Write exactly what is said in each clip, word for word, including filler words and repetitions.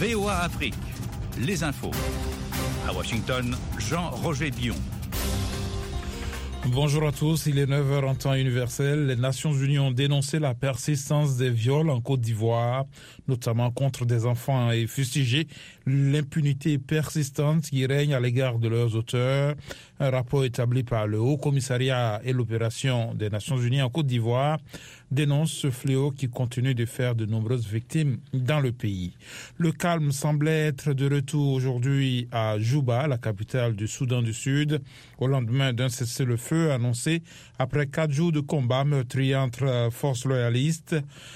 V O A Afrique, les infos. À Washington, Jean-Roger Bion. Bonjour à tous, il est neuf heures en temps universel. Les Nations Unies ont dénoncé la persistance des viols en Côte d'Ivoire, notamment contre des enfants, et fustigé l'impunité persistante qui règne à l'égard de leurs auteurs. Un rapport établi par le Haut Commissariat et l'opération des Nations Unies en Côte d'Ivoire dénonce ce fléau qui continue de faire de nombreuses victimes dans le pays. Le calme semblait être de retour aujourd'hui à Juba, la capitale du Soudan du Sud, au lendemain d'un cessez-le-feu annoncé après quatre jours de combats meurtriers entre forces loyalistes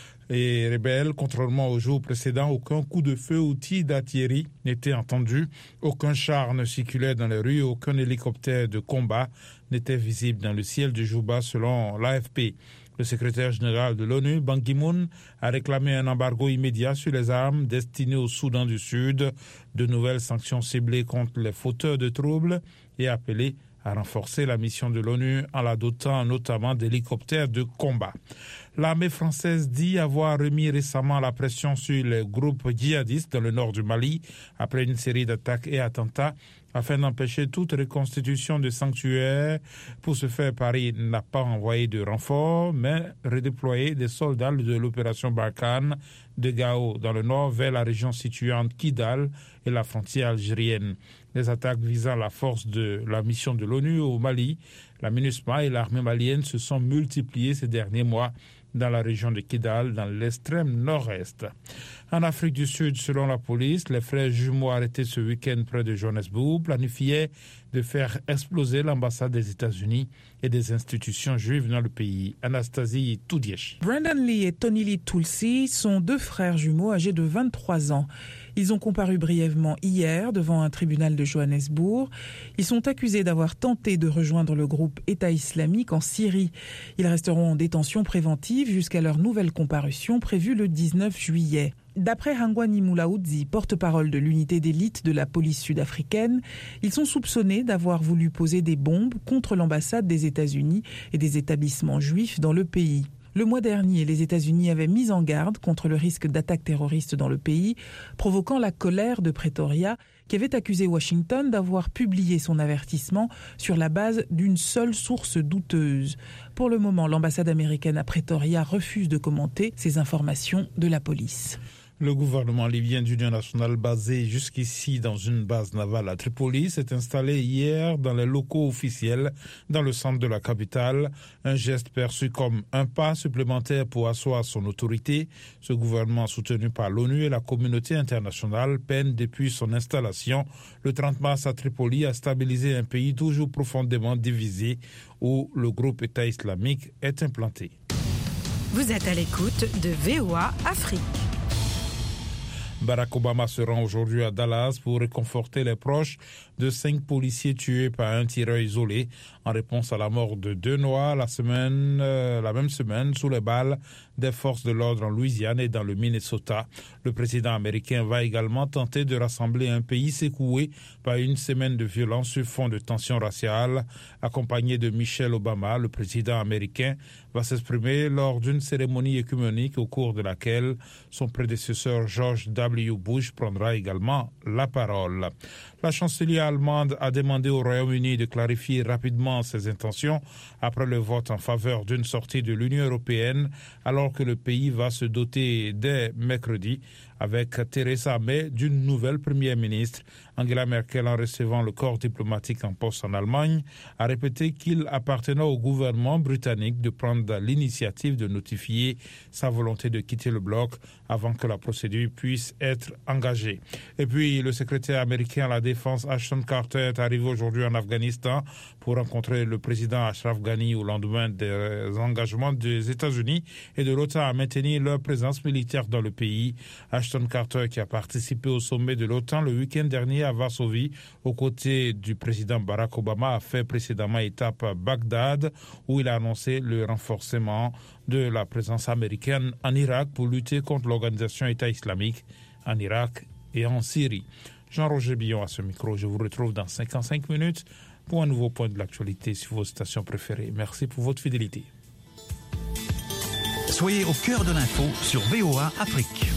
et rebelles. Contrairement aux jours précédents, aucun coup de feu ou tir d'artillerie n'était entendu, aucun char ne circulait dans les rues, aucun hélicoptère de combat n'était visible dans le ciel de Juba selon l'A F P. Le secrétaire général de l'ONU, Ban Ki-moon, a réclamé un embargo immédiat sur les armes destinées au Soudan du Sud, de nouvelles sanctions ciblées contre les fauteurs de troubles et appelé à renforcer la mission de l'ONU en la dotant notamment d'hélicoptères de combat. L'armée française dit avoir remis récemment la pression sur les groupes djihadistes dans le nord du Mali après une série d'attaques et attentats afin d'empêcher toute reconstitution de sanctuaires. Pour ce faire, Paris n'a pas envoyé de renforts, mais redéployé des soldats de l'opération Barkhane de Gao dans le nord vers la région située entre Kidal et la frontière algérienne. Les attaques visant la force de la mission de l'ONU au Mali, la MINUSMA et l'armée malienne se sont multipliées ces derniers mois dans la région de Kidal, dans l'extrême nord-est. En Afrique du Sud, selon la police, les frères jumeaux arrêtés ce week-end près de Johannesburg planifiaient de faire exploser l'ambassade des États-Unis et des institutions juives dans le pays. Anastasie Toudiesh. Brandon Lee et Tony Lee Tulsi sont deux frères jumeaux âgés de vingt-trois ans. Ils ont comparu brièvement hier devant un tribunal de Johannesburg. Ils sont accusés d'avoir tenté de rejoindre le groupe État islamique en Syrie. Ils resteront en détention préventive jusqu'à leur nouvelle comparution prévue le dix-neuf juillet. D'après Hangwani Moulaoudzi, porte-parole de l'unité d'élite de la police sud-africaine, ils sont soupçonnés d'avoir voulu poser des bombes contre l'ambassade des États-Unis et des établissements juifs dans le pays. Le mois dernier, les États-Unis avaient mis en garde contre le risque d'attaque terroriste dans le pays, provoquant la colère de Pretoria, qui avait accusé Washington d'avoir publié son avertissement sur la base d'une seule source douteuse. Pour le moment, l'ambassade américaine à Pretoria refuse de commenter ces informations de la police. Le gouvernement libyen d'union nationale basé jusqu'ici dans une base navale à Tripoli s'est installé hier dans les locaux officiels dans le centre de la capitale, un geste perçu comme un pas supplémentaire pour asseoir son autorité. Ce gouvernement soutenu par l'ONU et la communauté internationale peine depuis son installation le trente mars à Tripoli à stabiliser un pays toujours profondément divisé où le groupe État islamique est implanté. Vous êtes à l'écoute de V O A Afrique. Barack Obama se rend aujourd'hui à Dallas pour réconforter les proches de cinq policiers tués par un tireur isolé en réponse à la mort de deux Noirs la semaine, euh, la même semaine sous les balles des forces de l'ordre en Louisiane et dans le Minnesota. Le président américain va également tenter de rassembler un pays secoué par une semaine de violence sur fond de tensions raciales. Accompagné de Michelle Obama, le président américain va s'exprimer lors d'une cérémonie œcuménique au cours de laquelle son prédécesseur George W. Bush prendra également la parole. La chancelière allemande a demandé au Royaume-Uni de clarifier rapidement ses intentions après le vote en faveur d'une sortie de l'Union européenne, alors que le pays va se doter dès mercredi avec Theresa May d'une nouvelle première ministre. Angela Merkel, en recevant le corps diplomatique en poste en Allemagne, a répété qu'il appartenait au gouvernement britannique de prendre l'initiative de notifier sa volonté de quitter le bloc avant que la procédure puisse être engagée. Et puis, le secrétaire américain à la Défense, Ashton Carter, est arrivé aujourd'hui en Afghanistan pour rencontrer le président Ashraf Ghani au lendemain des engagements des États-Unis et de l'OTAN à maintenir leur présence militaire dans le pays. Ashton Carter, qui a participé au sommet de l'OTAN le week-end dernier à Varsovie, aux côtés du président Barack Obama, a fait précédemment étape à Bagdad, où il a annoncé le renforcement de la présence américaine en Irak pour lutter contre l'organisation État islamique en Irak et en Syrie. Jean-Roger Bion à ce micro. Je vous retrouve dans cinquante-cinq minutes pour un nouveau point de l'actualité sur vos stations préférées. Merci pour votre fidélité. Soyez au cœur de l'info sur V O A Afrique.